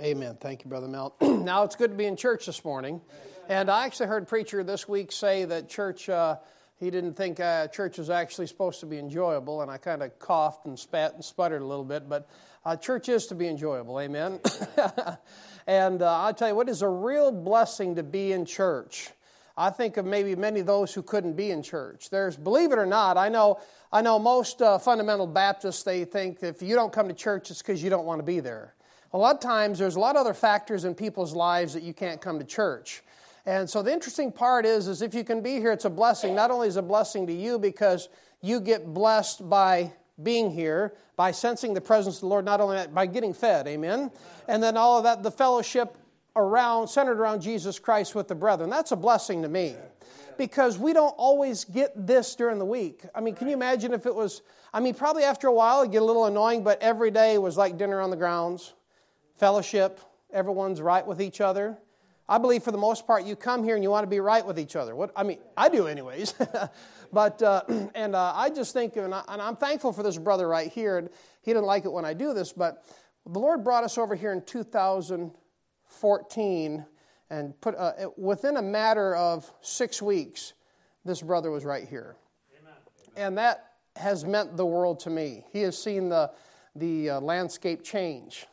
Amen. Thank you, Brother Mel. Now, it's good to be in church this morning. And I actually heard a preacher this week say that church, he didn't think church was actually supposed to be enjoyable. And I kind of coughed and spat and sputtered a little bit. But church is to be enjoyable. Amen. And I'll tell you what, is a real blessing to be in church. I think of maybe many of those who couldn't be in church. Believe it or not, I know most fundamental Baptists, they think if you don't come to church, it's because you don't want to be there. A lot of times, there's a lot of other factors in people's lives that you can't come to church. And so the interesting part is if you can be here, it's a blessing. Not only is it a blessing to you because you get blessed by being here, by sensing the presence of the Lord, not only that, by getting fed, amen? And then all of that, the fellowship centered around Jesus Christ with the brethren. That's a blessing to me. Because we don't always get this during the week. I mean, can you imagine if it was, probably after a while it'd get a little annoying, but every day was like dinner on the grounds, fellowship, everyone's right with each other. I believe for the most part you come here and you want to be right with each other. I do anyways. But I just think, and I'm thankful for this brother right here. And he didn't like it when I do this, but the Lord brought us over here in 2014 and put within a matter of 6 weeks, this brother was right here. Amen. And that has meant the world to me. He has seen the landscape change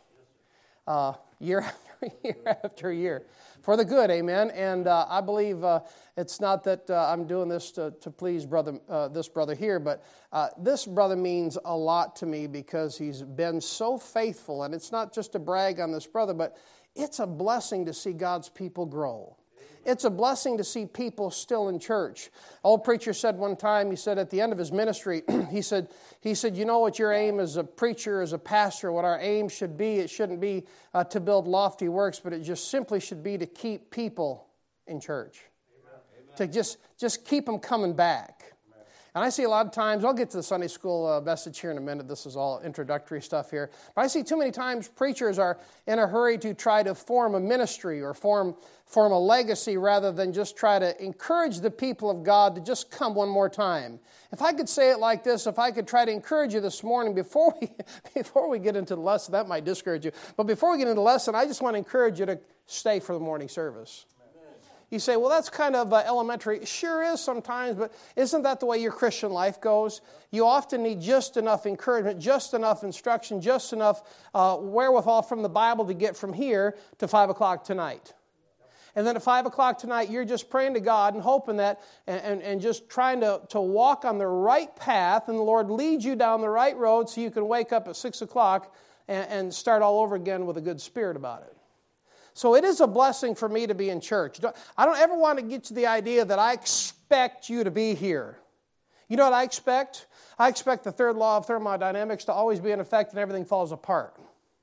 year after year for the good, amen. And I believe it's not that I'm doing this to please this brother here, but this brother means a lot to me because he's been so faithful. And it's not just to brag on this brother, but it's a blessing to see God's people grow. It's a blessing to see people still in church. Old preacher said one time, he said at the end of his ministry, he said, you know what your aim as a preacher, as a pastor, what our aim should be, it shouldn't be to build lofty works, but it just simply should be to keep people in church. Amen. To just keep them coming back. And I see a lot of times, I'll get to the Sunday school message here in a minute. This is all introductory stuff here. But I see too many times preachers are in a hurry to try to form a ministry or form a legacy rather than just try to encourage the people of God to just come one more time. If I could say it like this, if I could try to encourage you this morning before we get into the lesson, that might discourage you. But before we get into the lesson, I just want to encourage you to stay for the morning service. You say, well, that's kind of elementary. Sure is sometimes, but isn't that the way your Christian life goes? You often need just enough encouragement, just enough instruction, just enough wherewithal from the Bible to get from here to 5 o'clock tonight. And then at 5 o'clock tonight, you're just praying to God and hoping that and just trying to walk on the right path, and the Lord leads you down the right road so you can wake up at 6 o'clock and start all over again with a good spirit about it. So it is a blessing for me to be in church. I don't ever want to get to the idea that I expect you to be here. You know what I expect? I expect the third law of thermodynamics to always be in effect and everything falls apart.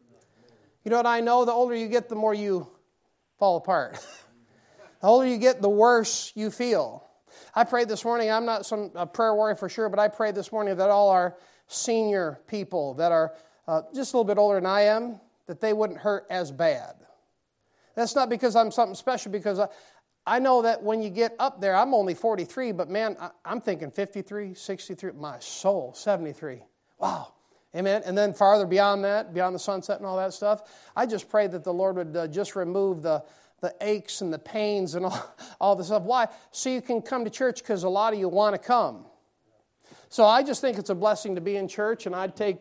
You know what I know? The older you get, the more you fall apart. The older you get, the worse you feel. I prayed this morning, I'm not a prayer warrior for sure, but I prayed this morning that all our senior people that are just a little bit older than I am, that they wouldn't hurt as bad. That's not because I'm something special, because I know that when you get up there, I'm only 43, but man, I'm thinking 53, 63, my soul, 73. Wow. Amen. And then farther beyond that, beyond the sunset and all that stuff, I just pray that the Lord would just remove the aches and the pains and all the stuff. Why? So you can come to church, because a lot of you want to come. So I just think it's a blessing to be in church, and I'd take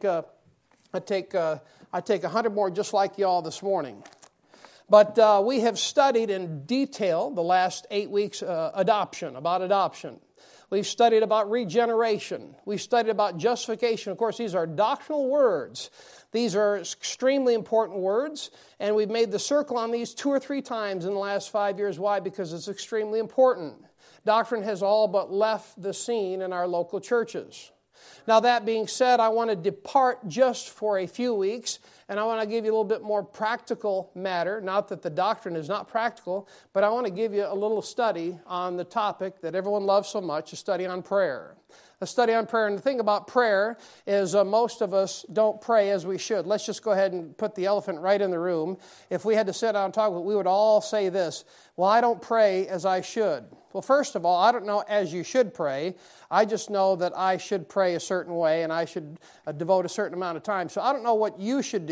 100 more just like y'all this morning. But we have studied in detail the last 8 weeks about adoption. We've studied about regeneration. We've studied about justification. Of course, these are doctrinal words. These are extremely important words, and we've made the circle on these 2 or 3 times in the last 5 years. Why? Because it's extremely important. Doctrine has all but left the scene in our local churches. Now, that being said, I want to depart just for a few weeks, and I want to give you a little bit more practical matter. Not that the doctrine is not practical, but I want to give you a little study on the topic that everyone loves so much, a study on prayer. A study on prayer. And the thing about prayer is most of us don't pray as we should. Let's just go ahead and put the elephant right in the room. If we had to sit down and talk, we would all say this: well, I don't pray as I should. Well, first of all, I don't know as you should pray. I just know that I should pray a certain way and I should devote a certain amount of time. So I don't know what you should do.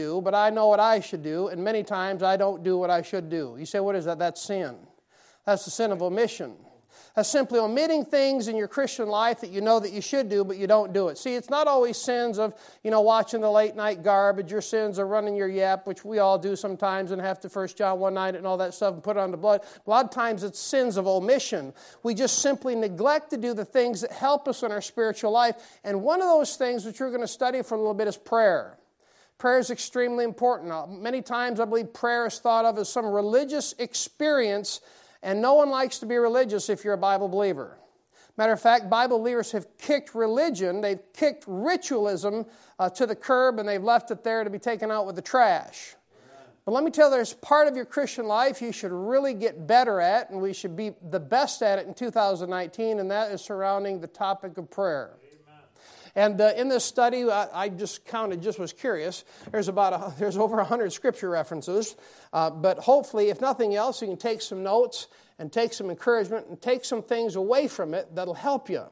do, but I know what I should do, and many times I don't do what I should do. You say, what is that? That's sin. That's the sin of omission. That's simply omitting things in your Christian life that you know that you should do, but you don't do it. See, it's not always sins of, watching the late night garbage. Your sins are running your yap, which we all do sometimes and have to 1 John 1:9 and all that stuff and put it on the blood. A lot of times it's sins of omission. We just simply neglect to do the things that help us in our spiritual life. And one of those things which we're going to study for a little bit is prayer. Prayer is extremely important. Many times I believe prayer is thought of as some religious experience. And no one likes to be religious if you're a Bible believer. Matter of fact, Bible believers have kicked religion, they've kicked ritualism to the curb, and they've left it there to be taken out with the trash. Amen. But let me tell you, there's part of your Christian life you should really get better at, and we should be the best at it in 2019, and that is surrounding the topic of prayer. And in this study, I just counted, just was curious. There's over 100 scripture references. But hopefully, if nothing else, you can take some notes and take some encouragement and take some things away from it that'll help you.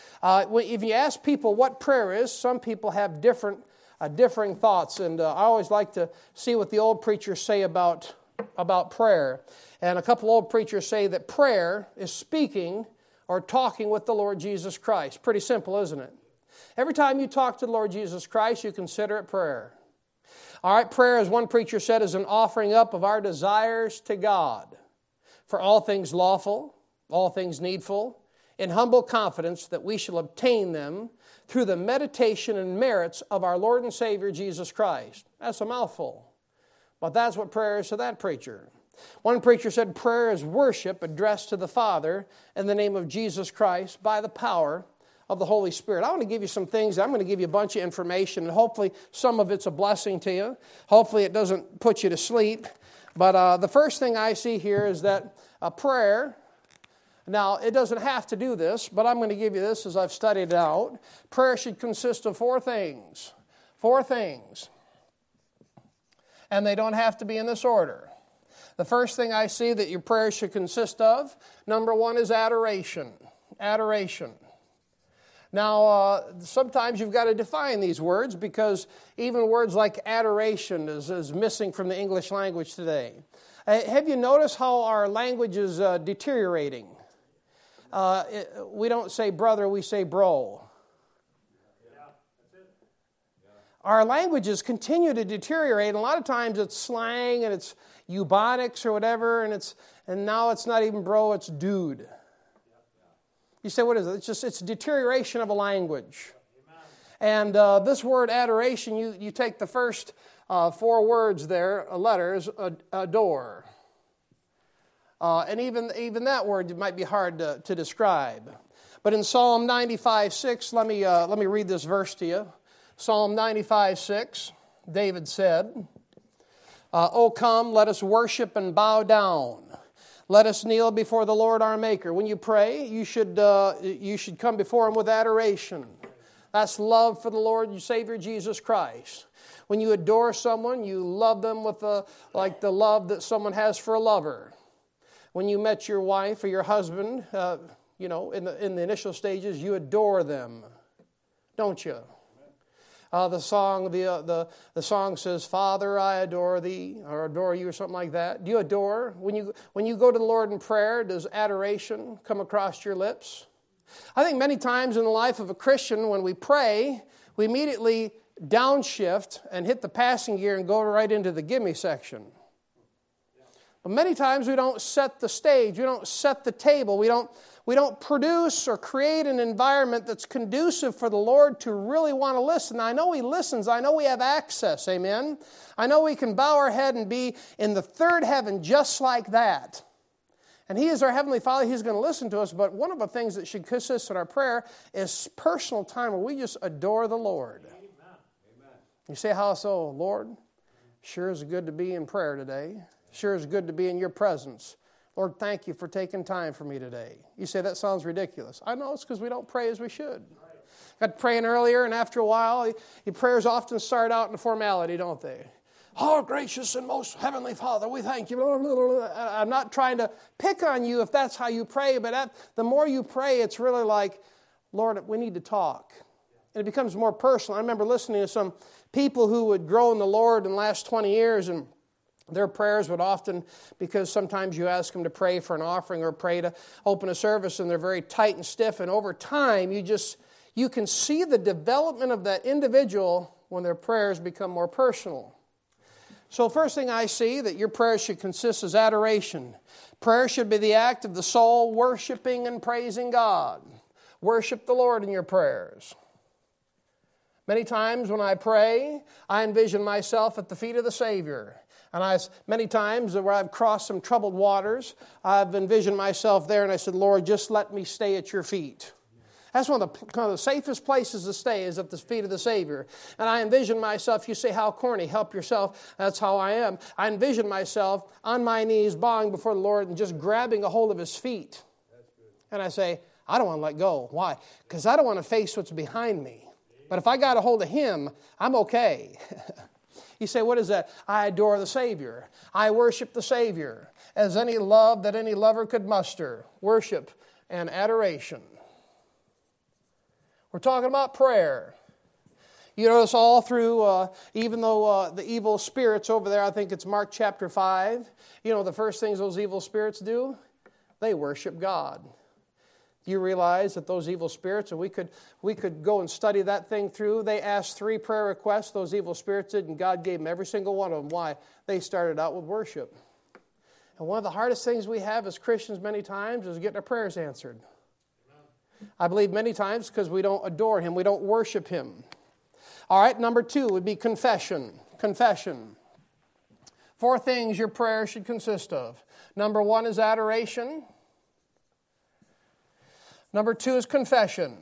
If you ask people what prayer is, some people have differing thoughts. And I always like to see what the old preachers say about prayer. And a couple old preachers say that prayer is speaking or talking with the Lord Jesus Christ. Pretty simple, isn't it? Every time you talk to the Lord Jesus Christ, you consider it prayer. All right, prayer, as one preacher said, is an offering up of our desires to God for all things lawful, all things needful, in humble confidence that we shall obtain them through the meditation and merits of our Lord and Savior Jesus Christ. That's a mouthful, but that's what prayer is to that preacher. One preacher said prayer is worship addressed to the Father in the name of Jesus Christ by the power of the Holy Spirit. I want to give you some things. I'm going to give you a bunch of information, and hopefully some of it's a blessing to you. Hopefully it doesn't put you to sleep. But the first thing I see here is that prayer, now it doesn't have to do this, but I'm going to give you this as I've studied it out. Prayer should consist of four things. Four things. And they don't have to be in this order. The first thing I see that your prayer should consist of, number one, is adoration. Adoration. Now, sometimes you've got to define these words because even words like adoration is missing from the English language today. Have you noticed how our language is deteriorating? We don't say brother, we say bro. Our languages continue to deteriorate, and a lot of times it's slang and it's eubonics or whatever, and now it's not even bro, it's dude. You say, what is it? It's deterioration of a language. Amen. And this word adoration, you take the first four words there, letters, adore. And even that word might be hard to describe. But in Psalm 95:6, let me read this verse to you. Psalm 95:6, David said, "O come, let us worship and bow down. Let us kneel before the Lord our Maker." When you pray, you should come before Him with adoration. That's love for the Lord and Savior Jesus Christ. When you adore someone, you love them with like the love that someone has for a lover. When you met your wife or your husband, in the initial stages, you adore them, don't you? The song says, "Father, I adore thee," or "adore you," or something like that. Do you adore? When you go to the Lord in prayer, does adoration come across your lips? I think many times in the life of a Christian, when we pray, we immediately downshift and hit the passing gear and go right into the gimme section. But many times we don't set the stage, we don't set the table, we don't produce or create an environment that's conducive for the Lord to really want to listen. I know He listens. I know we have access. Amen? I know we can bow our head and be in the third heaven just like that. And He is our Heavenly Father. He's going to listen to us. But one of the things that should consist in our prayer is personal time where we just adore the Lord. Amen. You say, how so, Lord? Sure is good to be in prayer today. Sure is good to be in your presence. Lord, thank you for taking time for me today. You say, that sounds ridiculous. I know it's because we don't pray as we should. Got praying earlier, and after a while, your prayers often start out in a formality, don't they? "Our gracious and most heavenly Father, we thank you." I'm not trying to pick on you if that's how you pray, but the more you pray, it's really like, Lord, we need to talk. and it becomes more personal. I remember listening to some people who would grow in the Lord in the last 20 years, and their prayers would often, because sometimes you ask them to pray for an offering or pray to open a service, and they're very tight and stiff, and over time you can see the development of that individual when their prayers become more personal. So first thing I see that your prayer should consist is adoration. Prayer should be the act of the soul worshiping and praising God. Worship the Lord in your prayers. Many times when I pray, I envision myself at the feet of the Savior. And many times where I've crossed some troubled waters, I've envisioned myself there and I said, Lord, just let me stay at your feet. That's one of the safest places to stay is at the feet of the Savior. And I envision myself, you say, how corny, help yourself. That's how I am. I envision myself on my knees, bowing before the Lord and just grabbing a hold of His feet. And I say, I don't want to let go. Why? Because I don't want to face what's behind me. But if I got a hold of Him, I'm okay. You say, what is that? I adore the Savior. I worship the Savior. As any love that any lover could muster. Worship and adoration. We're talking about prayer. You notice all through, even though the evil spirits over there, I think it's Mark chapter 5, you know, the first things those evil spirits do? They worship God. Do you realize that those evil spirits, and we could go and study that thing through, they asked 3 prayer requests, those evil spirits did, and God gave them every single one of them. Why? They started out with worship. And one of the hardest things we have as Christians many times is getting our prayers answered. I believe many times because we don't adore Him, we don't worship Him. All right, number 2 would be confession. Confession. 4 things your prayer should consist of. Number 1 is adoration. Number 2 is confession.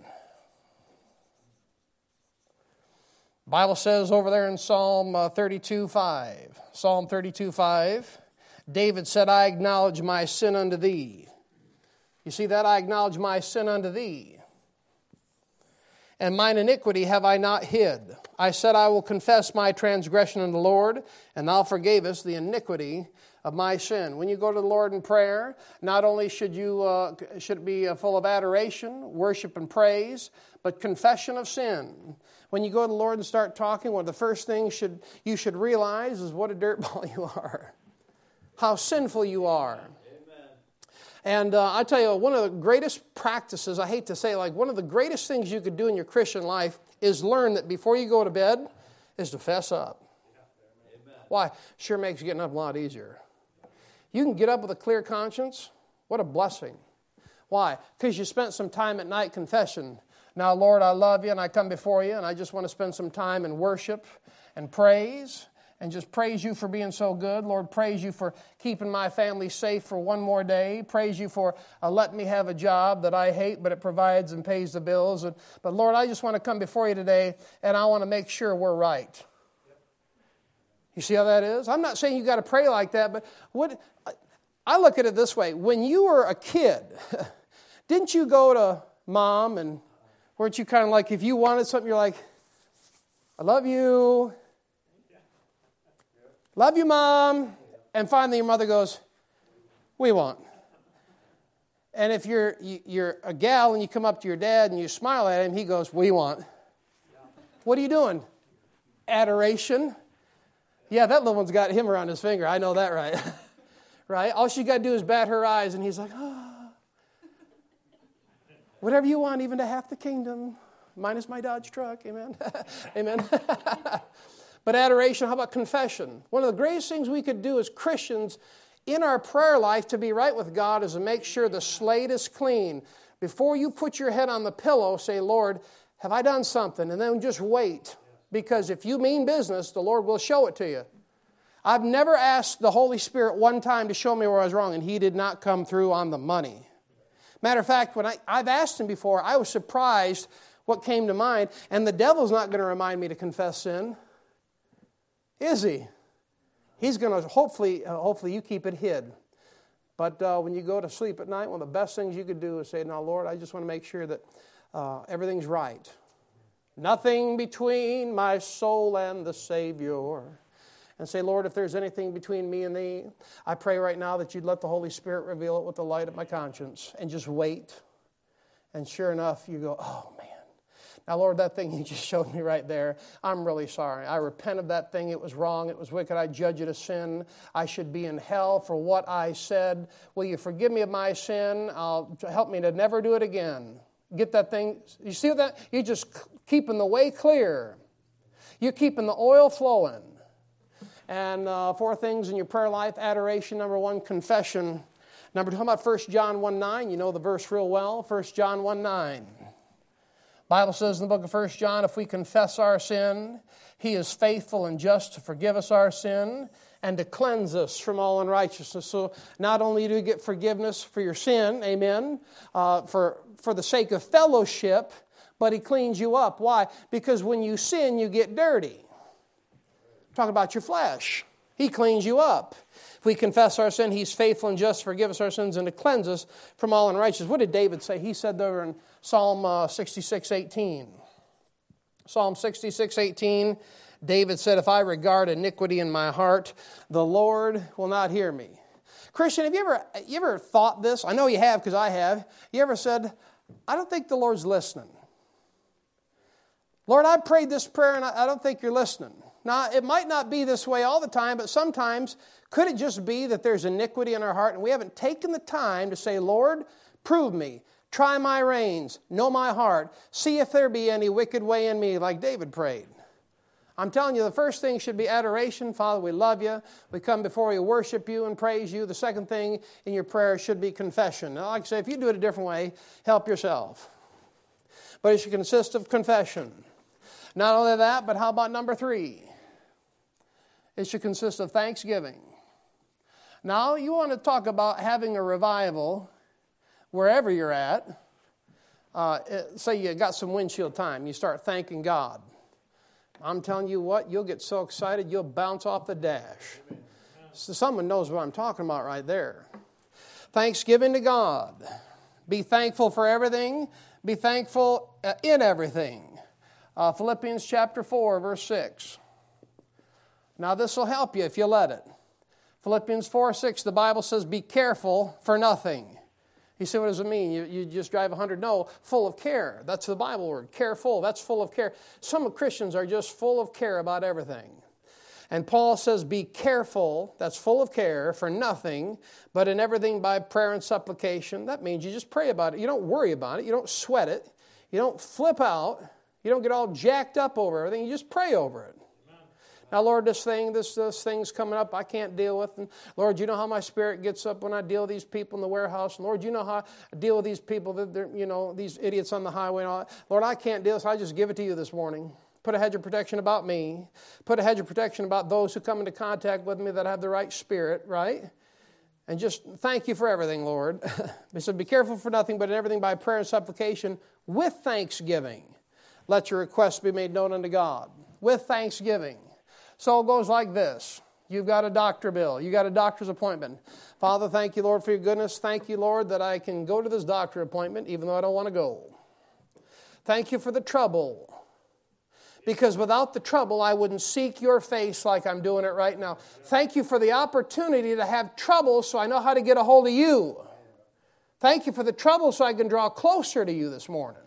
The Bible says over there in Psalm 32:5. Psalm 32:5. David said, I acknowledge my sin unto Thee. You see that? I acknowledge my sin unto Thee. And mine iniquity have I not hid. I said, I will confess my transgression unto the Lord, and Thou forgavest the iniquity of my sin. When you go to the Lord in prayer, not only should it be full of adoration, worship and praise, but confession of sin. When you go to the Lord and start talking, one of the first things you should realize is what a dirtball you are. How sinful you are. And I tell you, one of the greatest practices, I hate to say, like one of the greatest things you could do in your Christian life is learn that before you go to bed is to fess up. Amen. Why? Sure makes getting up a lot easier. You can get up with a clear conscience. What a blessing. Why? Because you spent some time at night confession. Now, Lord, I love You and I come before You and I just want to spend some time in worship and praise. And just praise You for being so good. Lord, praise You for keeping my family safe for one more day. Praise You for letting me have a job that I hate, but it provides and pays the bills. But Lord, I just want to come before You today, and I want to make sure we're right. You see how that is? I'm not saying you got to pray like that, but I look at it this way. When you were a kid, didn't you go to Mom, and weren't you kind of like, if you wanted something, you're like, I love you. Love you, Mom. And finally your mother goes, we want. And if you're a gal and you come up to your dad and you smile at him, he goes, we want. What are you doing? Adoration. Yeah, that little one's got him around his finger. I know that, right? Right? All she got to do is bat her eyes and he's like, whatever you want, even to half the kingdom, minus my Dodge truck. Amen. Amen. But adoration, how about confession? One of the greatest things we could do as Christians in our prayer life to be right with God is to make sure the slate is clean. Before you put your head on the pillow, say, Lord, have I done something? And then just wait. Because if you mean business, the Lord will show it to you. I've never asked the Holy Spirit one time to show me where I was wrong, and He did not come through on the money. Matter of fact, when I've asked Him before, I was surprised what came to mind. And the devil's not going to remind me to confess sin. Is he? He's going to, hopefully you keep it hid. But when you go to sleep at night, one of the best things you could do is say, now, Lord, I just want to make sure that everything's right. Nothing between my soul and the Savior. And say, Lord, if there's anything between me and Thee, I pray right now that You'd let the Holy Spirit reveal it with the light of my conscience. And just wait. And sure enough, you go, oh, man. Now, Lord, that thing you just showed me right there, I'm really sorry. I repent of that thing. It was wrong. It was wicked. I judge it a sin. I should be in hell for what I said. Will you forgive me of my sin? Help me to never do it again. Get that thing. You see that? You're just keeping the way clear. You're keeping the oil flowing. And 4 things in your prayer life: adoration, number 1, confession. Number 2, how about 1 John 1:9? You know the verse real well. 1 John 1:9. Bible says in the book of 1 John, if we confess our sin, He is faithful and just to forgive us our sin and to cleanse us from all unrighteousness. So not only do you get forgiveness for your sin, amen, for the sake of fellowship, but He cleans you up. Why? Because when you sin, you get dirty. Talk about your flesh. He cleans you up. If we confess our sin, He's faithful and just to forgive us our sins and to cleanse us from all unrighteousness. What did David say? He said over in Psalm 66:18. Psalm 66:18, David said, if I regard iniquity in my heart, the Lord will not hear me. Christian, have you ever thought this? I know you have, because I have. You ever said, I don't think the Lord's listening. Lord, I prayed this prayer and I don't think you're listening. Now, it might not be this way all the time, but sometimes could it just be that there's iniquity in our heart and we haven't taken the time to say, Lord, prove me, try my reins, know my heart, see if there be any wicked way in me, like David prayed. I'm telling you, the first thing should be adoration. Father, we love you. We come before you, worship you, and praise you. The second thing in your prayer should be confession. Now, like I say, if you do it a different way, help yourself. But it should consist of confession. Not only that, but how about number 3? It should consist of thanksgiving. Now, you want to talk about having a revival wherever you're at. Say you got some windshield time. You start thanking God. I'm telling you what, you'll get so excited, you'll bounce off the dash. So someone knows what I'm talking about right there. Thanksgiving to God. Be thankful for everything. Be thankful in everything. Philippians chapter 4, verse 6. Now this will help you if you let it. Philippians 4:6, the Bible says, be careful for nothing. You say, what does it mean? You just drive 100? No, full of care. That's the Bible word, careful. That's full of care. Some Christians are just full of care about everything. And Paul says, be careful, that's full of care, for nothing, but in everything by prayer and supplication. That means you just pray about it. You don't worry about it. You don't sweat it. You don't flip out. You don't get all jacked up over everything. You just pray over it. Now, Lord, this thing's coming up I can't deal with. And Lord, you know how my spirit gets up when I deal with these people in the warehouse. And Lord, you know how I deal with these people, these idiots on the highway and all that. Lord, I can't deal with this. I just give it to you this morning. Put a hedge of protection about me. Put a hedge of protection about those who come into contact with me that have the right spirit, right? And just thank you for everything, Lord. He said, be careful for nothing, but in everything by prayer and supplication with thanksgiving. Let your requests be made known unto God. With thanksgiving. So it goes like this. You've got a doctor bill. You got a doctor's appointment. Father, thank you, Lord, for your goodness. Thank you, Lord, that I can go to this doctor appointment even though I don't want to go. Thank you for the trouble. Because without the trouble, I wouldn't seek your face like I'm doing it right now. Thank you for the opportunity to have trouble so I know how to get a hold of you. Thank you for the trouble so I can draw closer to you this morning.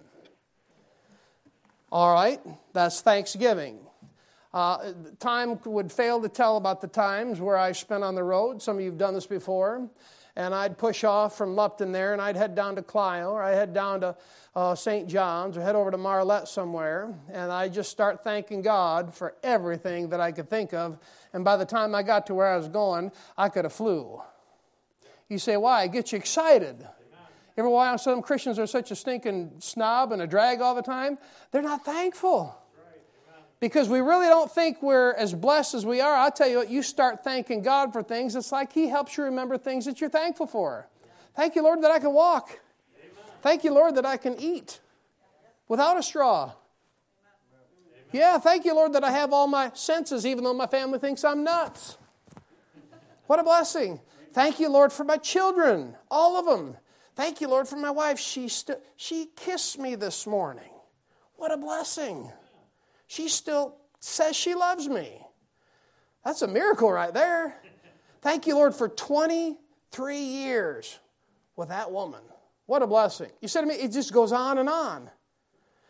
All right, that's thanksgiving. Time would fail to tell about the times where I spent on the road. Some of you have done this before. And I'd push off from Lupton there, and I'd head down to Clio, or I'd head down to St. John's, or head over to Marlette somewhere, and I'd just start thanking God for everything that I could think of. And by the time I got to where I was going, I could have flew. You say, why? It gets you excited. Ever why some Christians are such a stinking snob and a drag all the time? They're not thankful. Because we really don't think we're as blessed as we are. I'll tell you what, you start thanking God for things, it's like He helps you remember things that you're thankful for. Thank you, Lord, that I can walk. Amen. Thank you, Lord, that I can eat without a straw. Amen. Yeah, thank you, Lord, that I have all my senses, even though my family thinks I'm nuts. What a blessing. Thank you, Lord, for my children, all of them. Thank you, Lord, for my wife. She kissed me this morning. What a blessing. She still says she loves me. That's a miracle right there. Thank you, Lord, for 23 years with that woman. What a blessing. You said to me, it just goes on and on.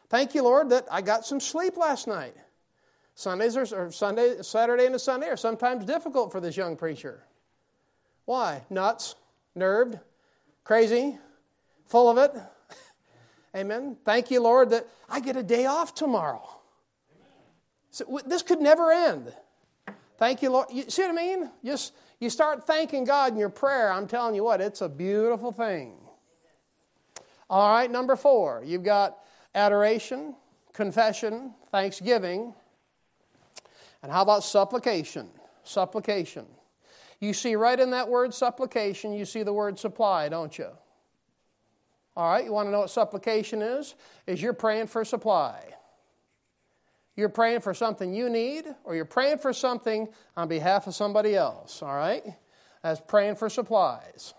Thank you, Lord, that I got some sleep last night. Saturday and a Sunday are sometimes difficult for this young preacher. Why? Nuts, nerved, crazy, full of it. Amen. Thank you, Lord, that I get a day off tomorrow. So this could never end. Thank you, Lord. You see what I mean? You start thanking God in your prayer. I'm telling you what, it's a beautiful thing. All right, number 4. You've got adoration, confession, thanksgiving. And how about supplication? Supplication. You see right in that word supplication, you see the word supply, don't you? All right, you want to know what supplication is? Is you're praying for supply. You're praying for something you need, or you're praying for something on behalf of somebody else, all right? That's praying for supplies.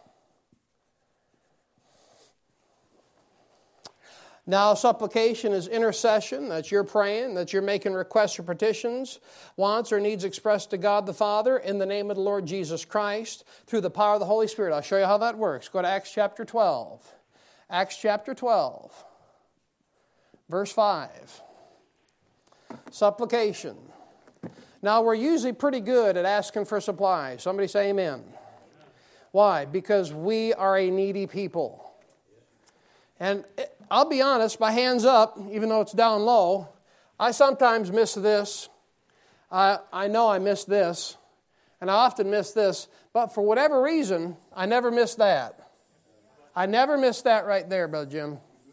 Now, supplication is intercession. That's you're praying, that you're making requests or petitions, wants or needs expressed to God the Father in the name of the Lord Jesus Christ through the power of the Holy Spirit. I'll show you how that works. Go to Acts chapter 12. Acts chapter 12, verse 5. Supplication. Now, we're usually pretty good at asking for supply. Somebody say amen. Why? Because we are a needy people. And I'll be honest, my hand's up, even though it's down low. I sometimes miss this. I know I miss this. And I often miss this. But for whatever reason, I never miss that. I never miss that right there, Brother Jim.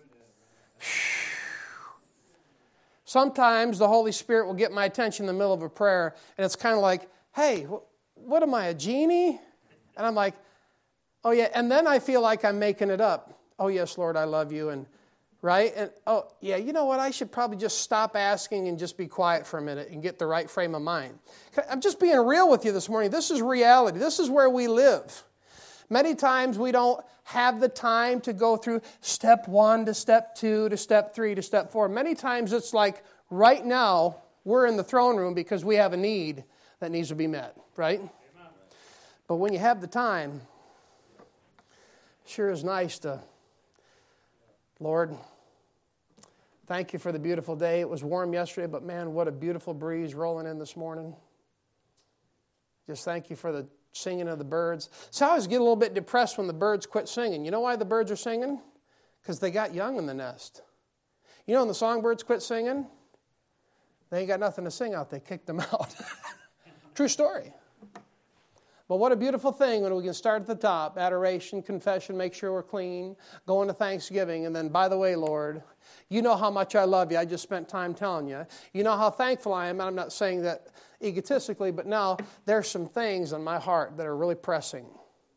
Sometimes the Holy Spirit will get my attention in the middle of a prayer, and it's kind of like, hey, what am I, a genie? And I'm like, oh yeah, and then I feel like I'm making it up. Oh yes, Lord, I love you, and right? And oh yeah, you know what, I should probably just stop asking and just be quiet for a minute and get the right frame of mind. I'm just being real with you this morning. This is reality. This is where we live. Many times we don't have the time to go through step 1 to step 2 to step 3 to step 4. Many times it's like right now we're in the throne room because we have a need that needs to be met, right? Amen. But when you have the time, sure is nice to, Lord, thank you for the beautiful day. It was warm yesterday, but man, what a beautiful breeze rolling in this morning. Just thank you for the singing of the birds. So I always get a little bit depressed when the birds quit singing. You know why the birds are singing? Because they got young in the nest. You know when the songbirds quit singing? They ain't got nothing to sing out. They kicked them out. True story. But what a beautiful thing when we can start at the top. Adoration, confession, make sure we're clean. Go into thanksgiving. And then, by the way, Lord, you know how much I love you. I just spent time telling you. You know how thankful I am. And I'm not saying that egotistically, but now there's some things in my heart that are really pressing.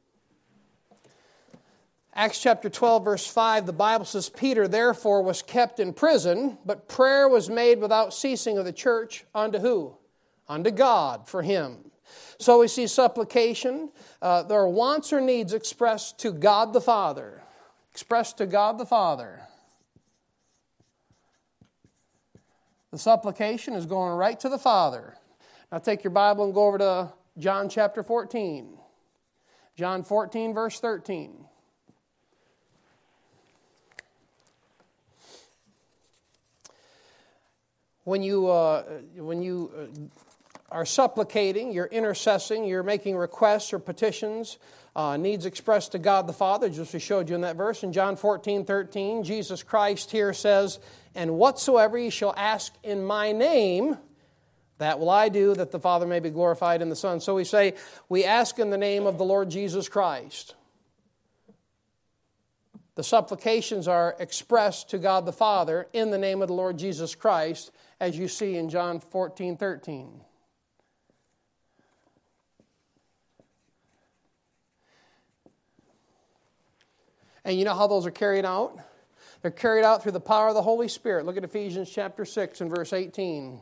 Acts chapter 12, verse 5, the Bible says, Peter therefore was kept in prison, but prayer was made without ceasing of the church unto who? Unto God for him. So we see supplication. There are wants or needs expressed to God the Father. Expressed to God the Father. The supplication is going right to the Father. Now take your Bible and go over to John chapter 14. John 14, verse 13. When you are supplicating, you're intercessing, you're making requests or petitions, needs expressed to God the Father, just we showed you in that verse. In John 14:13, Jesus Christ here says, and whatsoever ye shall ask in my name, that will I do, that the Father may be glorified in the Son. So we say, we ask in the name of the Lord Jesus Christ. The supplications are expressed to God the Father in the name of the Lord Jesus Christ, as you see in John 14:13. And you know how those are carried out? They're carried out through the power of the Holy Spirit. Look at Ephesians chapter 6 and verse 18.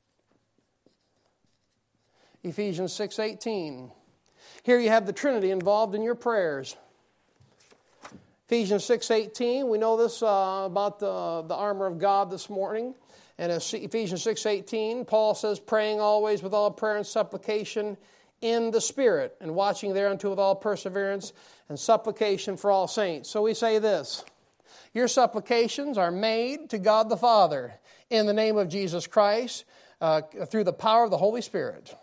Ephesians 6:18. Here you have the Trinity involved in your prayers. Ephesians 6:18, we know this about the armor of God this morning. And Ephesians 6:18, Paul says, praying always with all prayer and supplication in the Spirit, and watching thereunto with all perseverance and supplication for all saints. So we say this, Your supplications are made to God the Father in the name of Jesus Christ through the power of the Holy Spirit.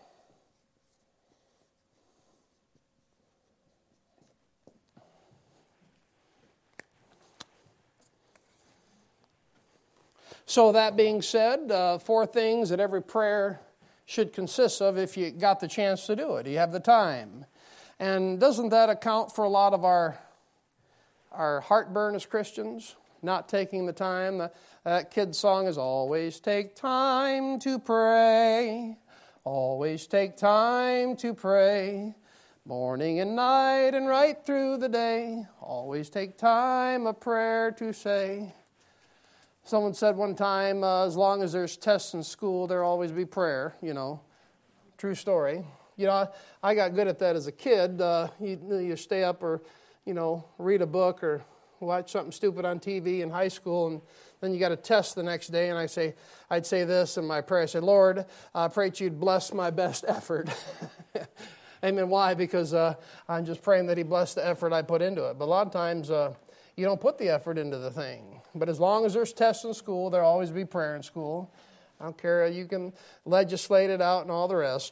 So that being said, 4 things that every prayer should consist of if you got the chance to do it. You have the time. And doesn't that account for a lot of our heartburn as Christians? Not taking the time. That kid's song is always take time to pray. Always take time to pray. Morning and night and right through the day. Always take time a prayer to say. Someone said one time, as long as there's tests in school, there'll always be prayer, True story. I got good at that as a kid. You stay up or, read a book or watch something stupid on TV in high school, and then you got a test the next day, and I'd say this in my prayer. I said, Lord, I pray that you'd bless my best effort. Amen. Why? Because I'm just praying that he bless the effort I put into it. But a lot of times you don't put the effort into the thing. But as long as there's tests in school, there'll always be prayer in school. I don't care. You can legislate it out and all the rest.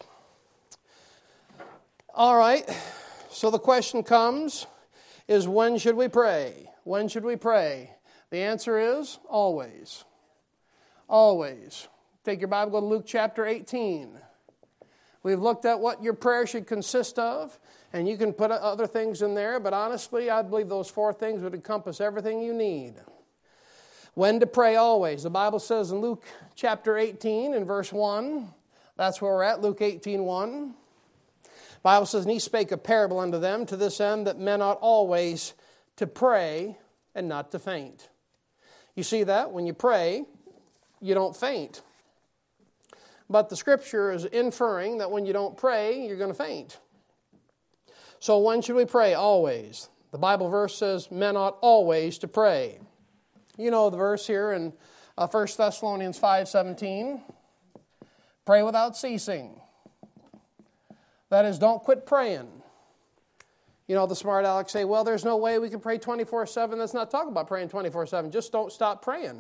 All right. So the question comes is, when should we pray? When should we pray? The answer is always. Always. Take your Bible, go to Luke chapter 18. We've looked at what your prayer should consist of, and you can put other things in there, but honestly, I believe those 4 things would encompass everything you need. When to pray always. The Bible says in Luke chapter 18 and verse 1, that's where we're at, Luke 18:1. The Bible says, and he spake a parable unto them to this end, that men ought always to pray and not to faint. You see that? When you pray, you don't faint. But the Scripture is inferring that when you don't pray, you're going to faint. So when should we pray? Always. The Bible verse says, men ought always to pray. You know the verse here in 1 Thessalonians 5:17. Pray without ceasing. That is, don't quit praying. The smart Alex say, well, there's no way we can pray 24/7. Let's not talk about praying 24/7. Just don't stop praying.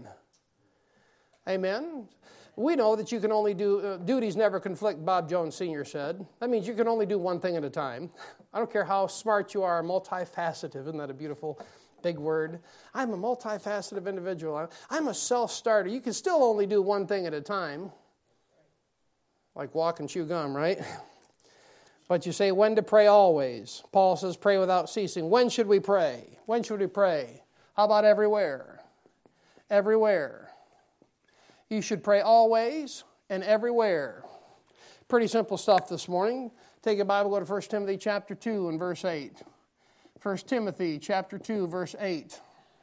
Amen. We know that you can only do, duties never conflict, Bob Jones Sr. said. That means you can only do one thing at a time. I don't care how smart you are, multifaceted. Isn't that a beautiful big word? I'm a multifaceted individual. I'm a self-starter. You can still only do one thing at a time. Like walk and chew gum, right? But you say, when to pray always. Paul says, pray without ceasing. When should we pray? When should we pray? How about everywhere? Everywhere. You should pray always and everywhere. Pretty simple stuff this morning. Take your Bible, go to 1 Timothy chapter 2 and verse 8. 1 Timothy chapter 2, verse 8.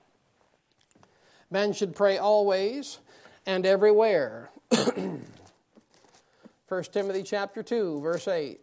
Men should pray always and everywhere. 1 Timothy chapter 2, verse 8.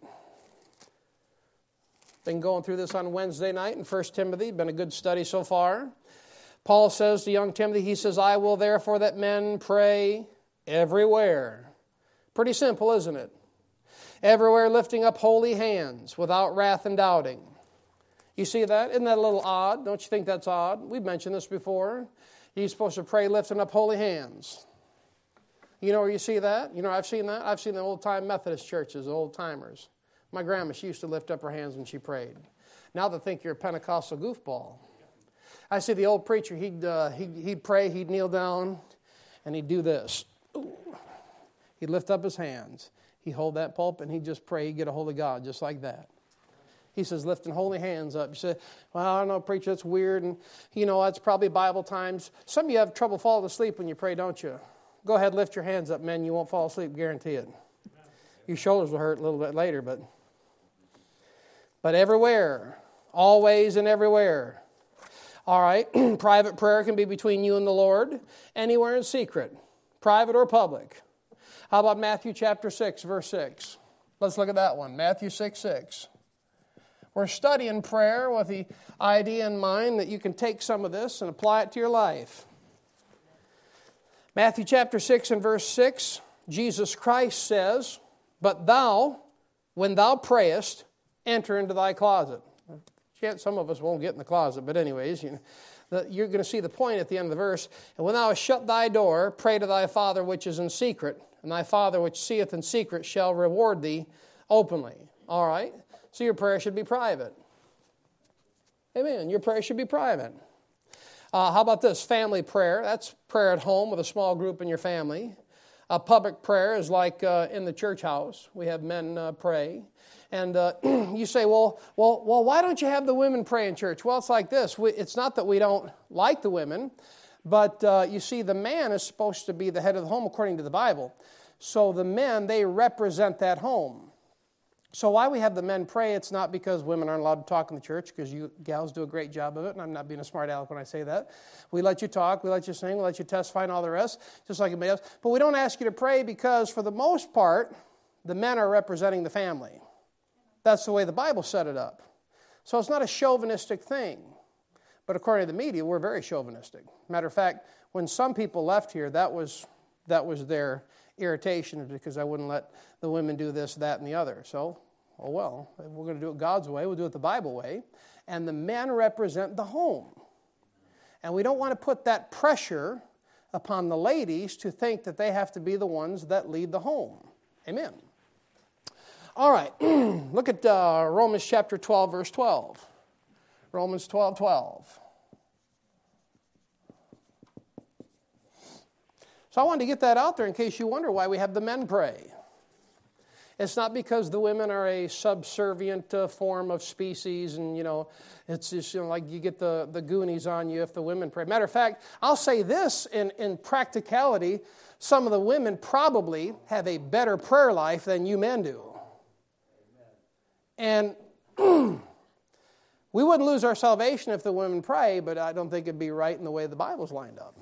Been going through this on Wednesday night in 1 Timothy. Been a good study so far. Paul says to young Timothy, he says, I will therefore that men pray everywhere. Pretty simple, isn't it? Everywhere lifting up holy hands without wrath and doubting. You see that? Isn't that a little odd? Don't you think that's odd? We've mentioned this before. You're supposed to pray lifting up holy hands. You know where you see that? I've seen that. I've seen the old-time Methodist churches, old-timers. My grandma, she used to lift up her hands when she prayed. Now they think you're a Pentecostal goofball. I see the old preacher, he'd pray, he'd kneel down, and he'd do this. Ooh. He'd lift up his hands. He'd hold that pulpit, and he'd just pray, he'd get a hold of God, just like that. He says, lifting holy hands up. You say, well, I don't know, preacher, that's weird, and, that's probably Bible times. Some of you have trouble falling asleep when you pray, don't you? Go ahead, lift your hands up, men. You won't fall asleep, guarantee it. Your shoulders will hurt a little bit later, but everywhere, always and everywhere. All right, private prayer can be between you and the Lord, anywhere in secret, private or public. How about Matthew chapter 6, verse 6? Let's look at that one, Matthew 6:6. We're studying prayer with the idea in mind that you can take some of this and apply it to your life. Matthew chapter 6 and verse 6, Jesus Christ says, but thou, when thou prayest, enter into thy closet. Some of us won't get in the closet, but anyways, you're going to see the point at the end of the verse. And when thou hast shut thy door, pray to thy Father which is in secret, and thy Father which seeth in secret shall reward thee openly. All right? So your prayer should be private. Amen. Your prayer should be private. How about this? Family prayer. That's prayer at home with a small group in your family. Public prayer is like in the church house. We have men pray. And you say, well, why don't you have the women pray in church? Well, it's like this. It's not that we don't like the women, but you see, the man is supposed to be the head of the home according to the Bible. So the men, they represent that home. So why we have the men pray, it's not because women aren't allowed to talk in the church, because you gals do a great job of it, and I'm not being a smart aleck when I say that. We let you talk, we let you sing, we let you testify and all the rest, just like anybody else. But we don't ask you to pray because, for the most part, the men are representing the family. That's the way the Bible set it up. So it's not a chauvinistic thing. But according to the media, we're very chauvinistic. Matter of fact, when some people left here, that was their irritation, because I wouldn't let the women do this, that, and the other. So, oh well, if we're going to do it God's way, we'll do it the Bible way. And the men represent the home. And we don't want to put that pressure upon the ladies to think that they have to be the ones that lead the home. Amen. All right, look at Romans chapter 12, verse 12. Romans 12:12. So I wanted to get that out there in case you wonder why we have the men pray. It's not because the women are a subservient form of species, and, it's just, like you get the Goonies on you if the women pray. Matter of fact, I'll say this in practicality, some of the women probably have a better prayer life than you men do. And we wouldn't lose our salvation if the women pray, but I don't think it'd be right in the way the Bible's lined up.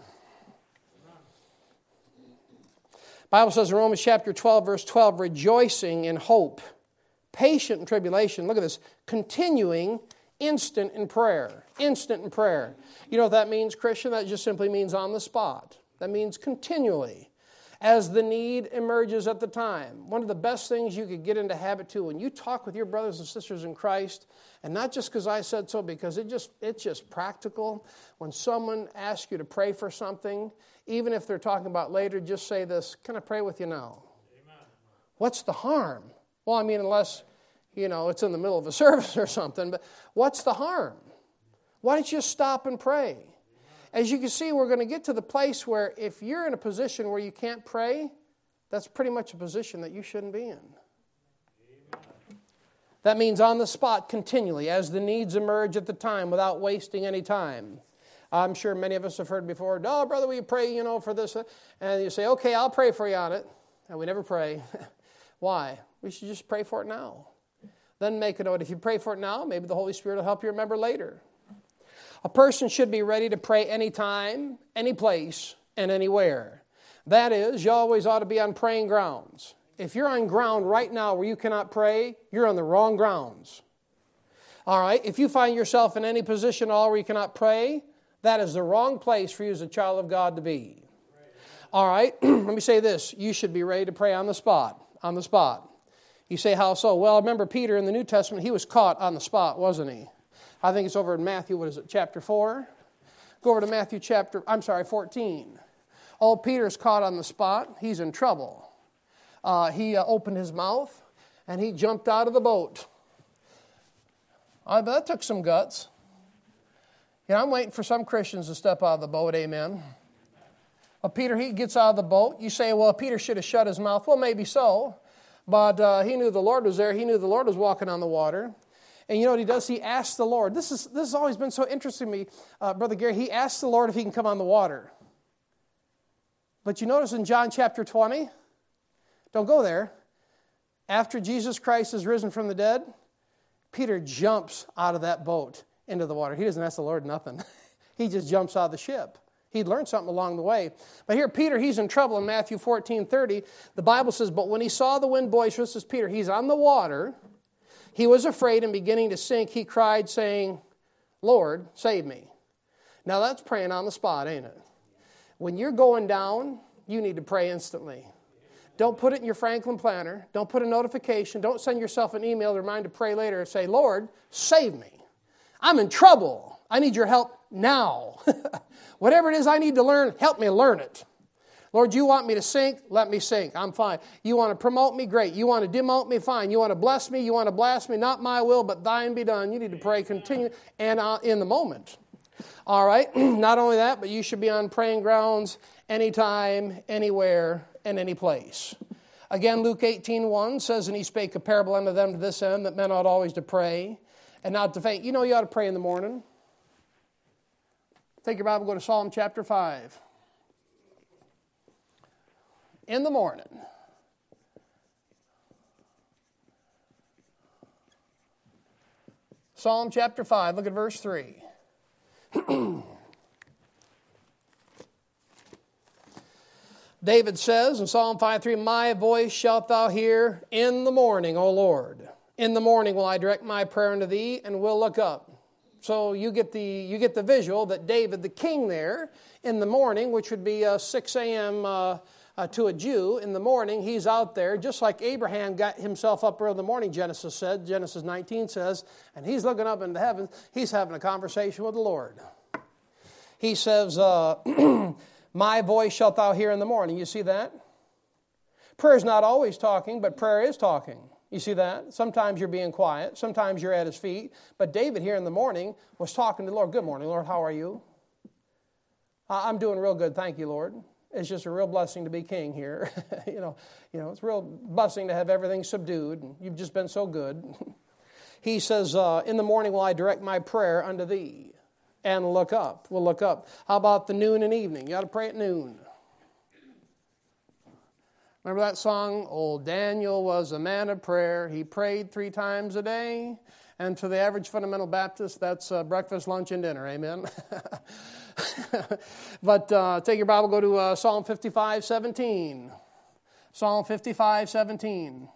Bible says in Romans chapter 12, verse 12, rejoicing in hope, patient in tribulation. Look at this. Continuing, instant in prayer. Instant in prayer. You know what that means, Christian? That just simply means on the spot. That means continually, as the need emerges at the time. One of the best things you could get into habit to, when you talk with your brothers and sisters in Christ, and not just because I said so, because it's just practical. When someone asks you to pray for something, even if they're talking about later, just say this, can I pray with you now? Amen. What's the harm? Well, I mean, unless, it's in the middle of a service or something, but what's the harm? Why don't you just stop and pray? As you can see, we're going to get to the place where if you're in a position where you can't pray, that's pretty much a position that you shouldn't be in. Amen. That means on the spot continually, as the needs emerge at the time without wasting any time. I'm sure many of us have heard before, oh, brother, will you pray, for this? And you say, okay, I'll pray for you on it. And we never pray. Why? We should just pray for it now. Then make a note. If you pray for it now, maybe the Holy Spirit will help you remember later. A person should be ready to pray anytime, any place, and anywhere. That is, you always ought to be on praying grounds. If you're on ground right now where you cannot pray, you're on the wrong grounds. All right, if you find yourself in any position at all where you cannot pray, that is the wrong place for you as a child of God to be. All right, let me say this. You should be ready to pray on the spot. On the spot. You say, how so? Well, remember Peter in the New Testament, he was caught on the spot, wasn't he? I think it's over in Matthew, chapter 4? Go over to Matthew 14. Oh, Peter's caught on the spot. He's in trouble. He opened his mouth, and he jumped out of the boat. But that took some guts. I'm waiting for some Christians to step out of the boat, amen. Well, Peter, he gets out of the boat. You say, well, Peter should have shut his mouth. Well, maybe so. But he knew the Lord was there. He knew the Lord was walking on the water. And you know what he does? He asks the Lord. This has always been so interesting to me, Brother Gary. He asks the Lord if he can come on the water. But you notice in John chapter 20, don't go there. After Jesus Christ is risen from the dead, Peter jumps out of that boat into the water. He doesn't ask the Lord nothing. He just jumps out of the ship. He'd learned something along the way. But here, Peter, he's in trouble in Matthew 14:30. The Bible says, but when he saw the wind boisterous, as Peter, he's on the water, he was afraid and beginning to sink. He cried, saying, Lord, save me. Now that's praying on the spot, ain't it? When you're going down, you need to pray instantly. Don't put it in your Franklin planner. Don't put a notification. Don't send yourself an email to remind to pray later. Say, Lord, save me. I'm in trouble. I need your help now. Whatever it is I need to learn, help me learn it. Lord, you want me to sink? Let me sink. I'm fine. You want to promote me? Great. You want to demote me? Fine. You want to bless me? You want to blast me? Not my will, but thine be done. You need to pray, continue, and in the moment. All right? Not only that, but you should be on praying grounds anytime, anywhere, and any place. Again, Luke 18:1 says, and he spake a parable unto them to this end, that men ought always to pray and not to faint. You know you ought to pray in the morning. Take your Bible, go to Psalm chapter 5. In the morning. Psalm chapter 5, look at verse 3. David says in Psalm 5:3, my voice shalt thou hear in the morning, O Lord. In the morning will I direct my prayer unto thee, and will look up. So you get the visual that David, the king there, in the morning, which would be 6 a.m., to a Jew, in the morning, he's out there, just like Abraham got himself up early in the morning, Genesis 19 says, and he's looking up into heaven, he's having a conversation with the Lord. He says, my voice shalt thou hear in the morning. You see that? Prayer is not always talking, but prayer is talking. You see that? Sometimes you're being quiet, sometimes you're at his feet, but David here in the morning was talking to the Lord. Good morning, Lord, how are you? I'm doing real good, thank you, Lord. It's just a real blessing to be king here. you know, it's a real blessing to have everything subdued. And you've just been so good. He says, in the morning will I direct my prayer unto thee, and look up. We'll look up. How about the noon and evening? You ought to pray at noon. Remember that song? Old Daniel was a man of prayer. He prayed 3 times a day. And to the average fundamental Baptist, that's breakfast, lunch, and dinner. Amen. But take your Bible, go to Psalm 55:17. Psalm 55:17.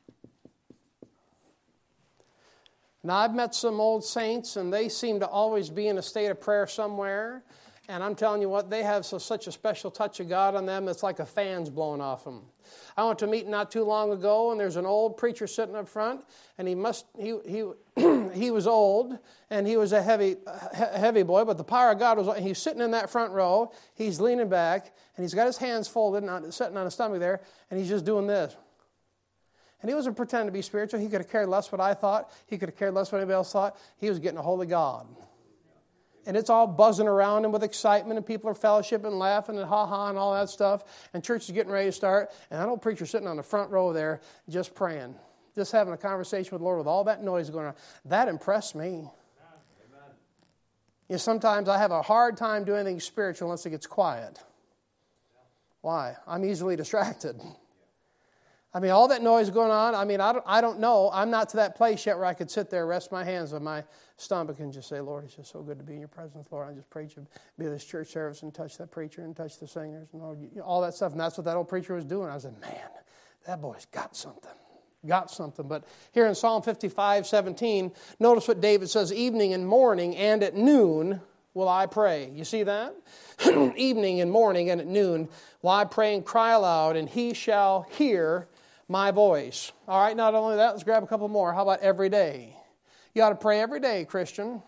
Now, I've met some old saints, and they seem to always be in a state of prayer somewhere. And I'm telling you what, they have such a special touch of God on them, it's like a fan's blowing off them. I went to a meeting not too long ago, and there's an old preacher sitting up front, and he was old, and he was a heavy boy, but the power of God was, he's sitting in that front row, he's leaning back, and he's got his hands folded, sitting on his stomach there, and he's just doing this. And he wasn't pretending to be spiritual. He could have cared less what I thought. He could have cared less what anybody else thought. He was getting a hold of God. And it's all buzzing around him with excitement, and people are fellowshipping and laughing and ha-ha and all that stuff. And church is getting ready to start. And that old preacher sitting on the front row there just praying, just having a conversation with the Lord with all that noise going on. That impressed me. Amen. You know, sometimes I have a hard time doing anything spiritual unless it gets quiet. Why? I'm easily distracted. I mean, all that noise going on, I mean, I don't know. I'm not to that place yet where I could sit there, rest my hands on my stomach and just say, Lord, it's just so good to be in your presence. Lord, I just pray you be at this church service and touch that preacher and touch the singers and all that stuff. And that's what that old preacher was doing. I was like, man, that boy's got something. Got something. But here in Psalm 55:17, notice what David says, evening and morning and at noon will I pray. You see that? Evening and morning and at noon will I pray and cry aloud, and he shall hear my voice. All right, not only that, let's grab a couple more. How about every day? You ought to pray every day, Christian.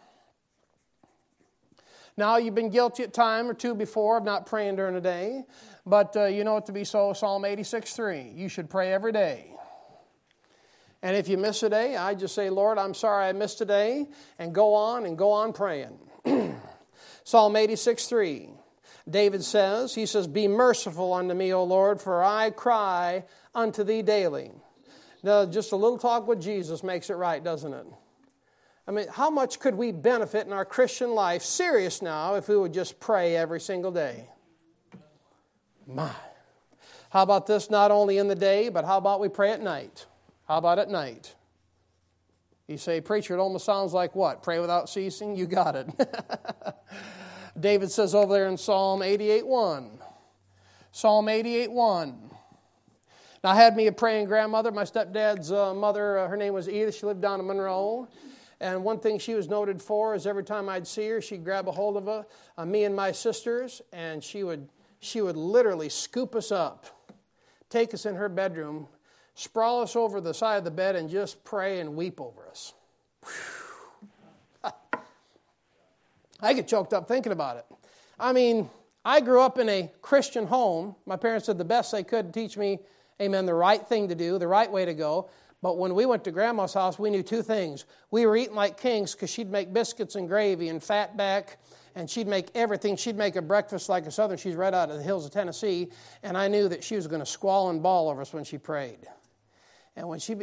Now, you've been guilty a time or two before of not praying during the day, but you know it to be so. Psalm 86:3. You should pray every day. And if you miss a day, I just say, Lord, I'm sorry I missed a day, and go on praying. Psalm 86:3. David says, he says, be merciful unto me, O Lord, for I cry unto thee daily. Now, just a little talk with Jesus makes it right, doesn't it? I mean, how much could we benefit in our Christian life, serious now, if we would just pray every single day? My. How about this, not only in the day, but how about we pray at night? How about at night? You say, preacher, it almost sounds like what? Pray without ceasing? You got it. David says over there in Psalm 88:1. Psalm 88:1. Now, I had me a praying grandmother. My stepdad's mother, her name was Edith. She lived down in Monroe. And one thing she was noted for is every time I'd see her, she'd grab a hold of me and my sisters, and she would literally scoop us up, take us in her bedroom, sprawl us over the side of the bed, and just pray and weep over us. I get choked up thinking about it. I mean, I grew up in a Christian home. My parents did the best they could to teach me, amen, the right thing to do, the right way to go. But when we went to Grandma's house, we knew two things. We were eating like kings because she'd make biscuits and gravy and fatback, and she'd make everything. She'd make a breakfast like a Southern. She's right out of the hills of Tennessee, and I knew that she was going to squall and bawl over us when she prayed. And when she...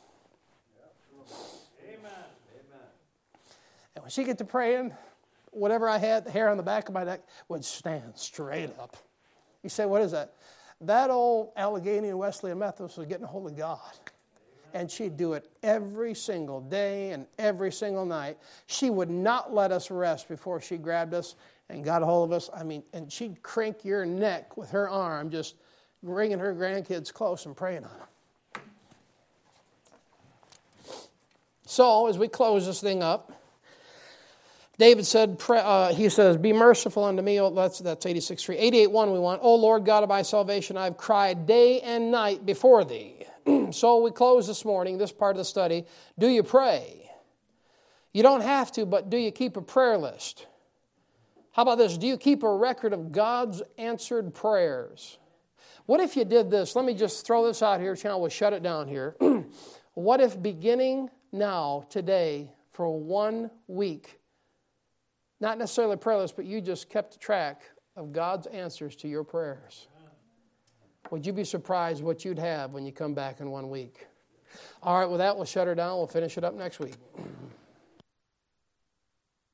And when she get to praying, whatever I had, the hair on the back of my neck would stand straight up. You say, what is that? That old Allegheny and Wesleyan Methodist was getting a hold of God. And she'd do it every single day and every single night. She would not let us rest before she grabbed us and got a hold of us. I mean, and she'd crank your neck with her arm, just bringing her grandkids close and praying on them. So, as we close this thing up, David said, he says, be merciful unto me. Oh, that's 86:3. 88:1 we want. O Lord God of my salvation, I've cried day and night before thee. So we close this morning, this part of the study. Do you pray? You don't have to, but do you keep a prayer list? How about this? Do you keep a record of God's answered prayers? What if you did this? Let me just throw this out here, channel. We'll shut it down here. What if beginning now, today, for 1 week, not necessarily prayerless, but you just kept track of God's answers to your prayers? Would you be surprised what you'd have when you come back in 1 week? All right, with that, we'll shut her down. We'll finish it up next week.